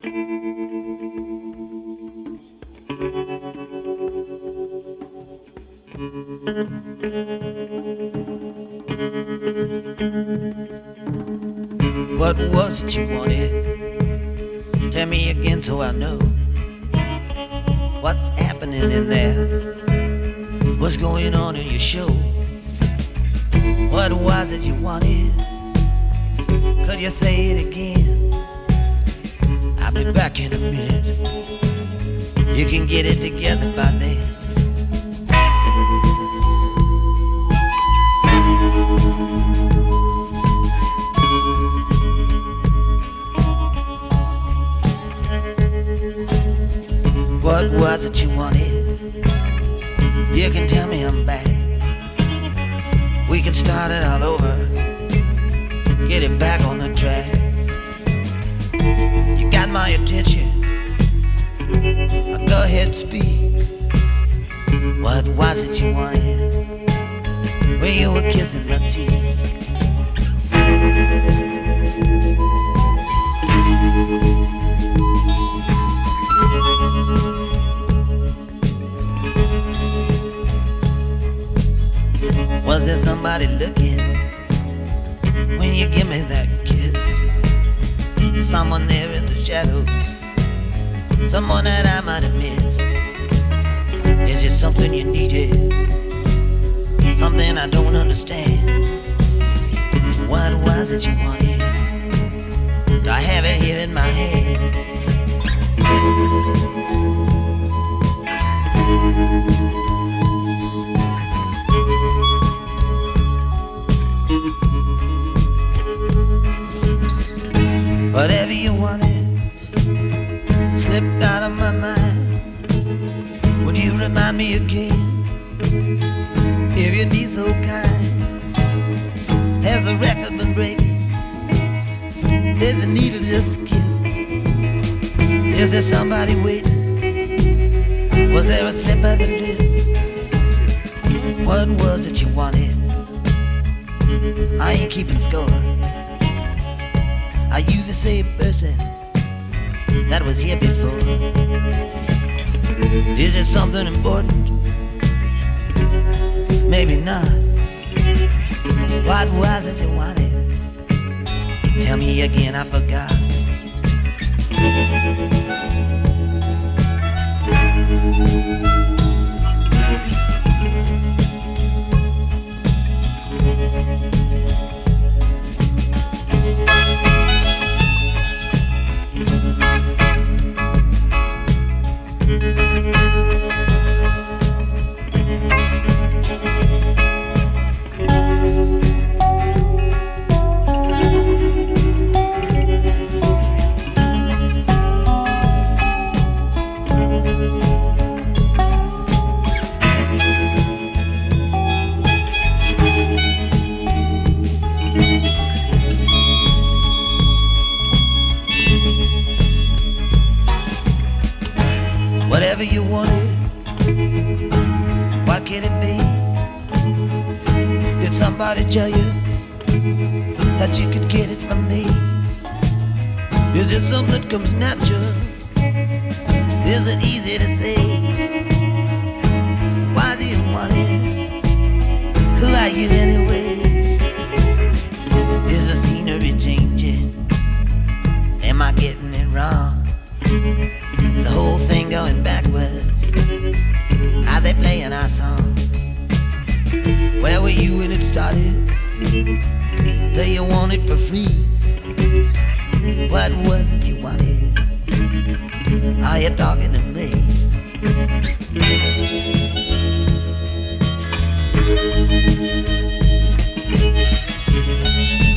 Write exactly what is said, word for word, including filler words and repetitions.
What was it you wanted? Tell me again so I know what's happening in there. What's going on in your show? What was it you wanted? Could you say it again? I'll be back in a minute. You can get it together by then. What was it you wanted? You can tell me I'm back. We can start it all over. Get it back on the track. You got my attention. Go ahead, speak. What was it you wanted? When you were kissing my cheek. Was there somebody looking when you give me that kiss? Someone there in the shadows, someone that I might have missed. Is it something you needed? Something I don't understand. What was it you wanted? Do I have it here in my hand? Whatever you wanted slipped out of my mind. Would you remind me again, if you'd be so kind? Has the record been breaking? Did the needle just skip? Is there somebody waiting? Was there a slip of the lip? What was it you wanted? I ain't keeping score. Are you the same person that was here before? Is it something important? Maybe not. What was it you wanted? Tell me again, I forgot. Whatever you wanted, what can it be? Did somebody tell you that you could get it from me? Is it something that comes natural? Is it easy to say? Why do you want it? Who are you anyway? Is the scenery changing? Am I getting it wrong? Is the whole thing going backwards? Are they playing our song? Where were you when it started? Do you want it for free? What was it you wanted? Are you talking to me? Thank you.